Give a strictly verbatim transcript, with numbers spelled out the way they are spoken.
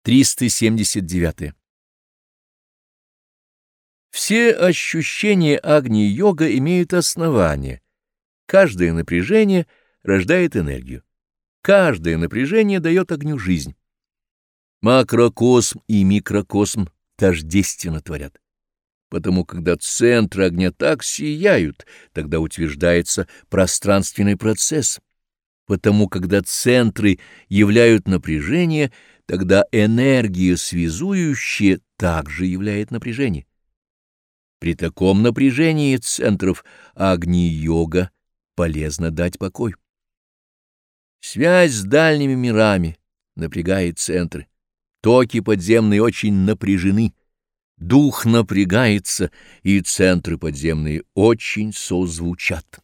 триста семьдесят девять. Все ощущения Агни-йога имеют основание. Каждое напряжение рождает энергию. Каждое напряжение дает огню жизнь. Макрокосм и микрокосм тождественно творят. Потому когда центры огня так сияют, тогда утверждается пространственный процесс. Потому когда центры являют напряжение, тогда энергия связующая также являет напряжение. При таком напряжении центров Агни-йога полезно дать покой. Связь с дальними мирами напрягает центры. Токи подземные очень напряжены. Дух напрягается, и центры подземные очень созвучат.